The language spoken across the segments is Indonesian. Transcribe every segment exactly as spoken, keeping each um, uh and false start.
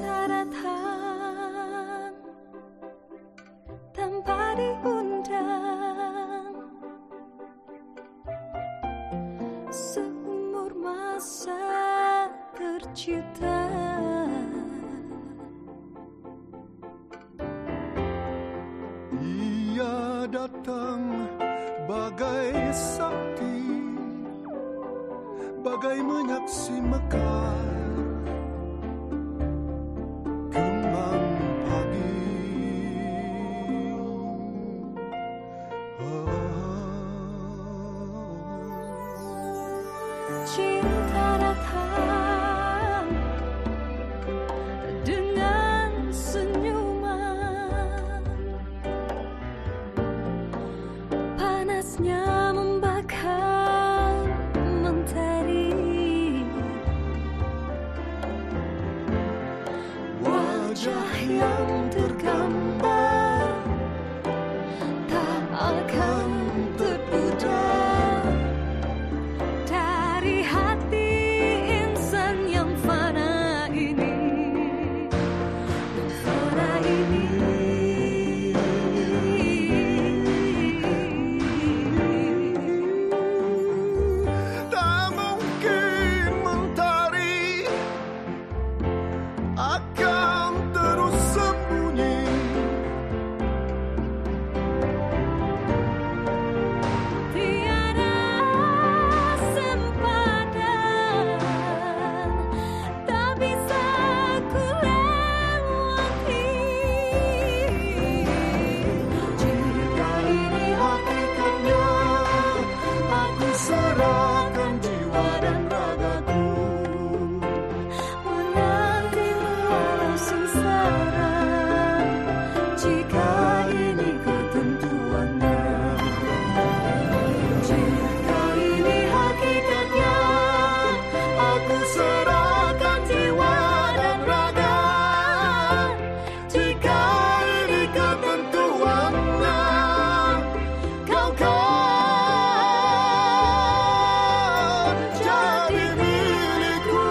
cinta datang tanpa diundang, seumur masa tercipta. Ia datang bagai sakti, bagai menyaksi mekar kembang pagi. Oh. Cinta datang dengan senyuman, panasnya membakar mentari. Wajah yang tergambar tak akan terpudar dari hati insan yang fana ini, fana ini. Tak mungkin mentari akan terus sembunyi. Tiada sempadan, tak bisa ku lewati. Jika ini hakikatnya, aku serahkan jiwa dan ragaku. Menantimu walau sengsara, jika ini ketentuannya. Jika ini hakikatnya, aku serahkan jiwa dan raga. Jika ini ketentuannya, kau kan jadi milikku.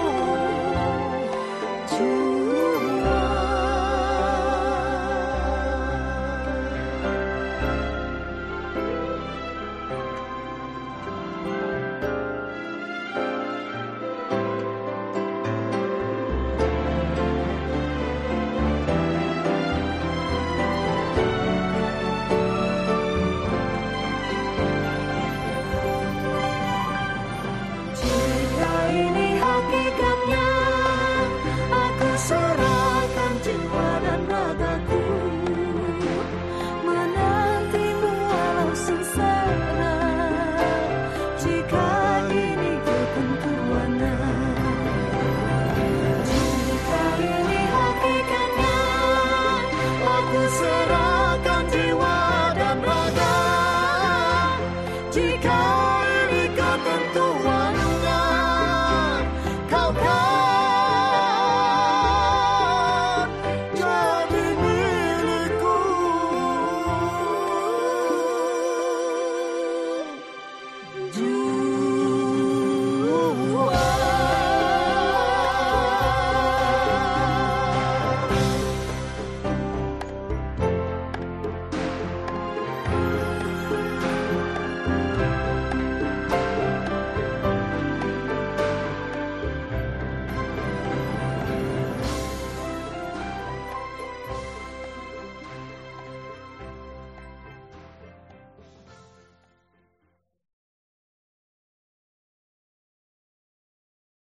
Jika ini hakikatnya, aku serahkan jiwa dan ragaku. Menantimu walau sengsara, jika ini ketentuannya. Jika ini hakikatnya, aku serahkan jiwa dan raga. Jika ini ketentuannya,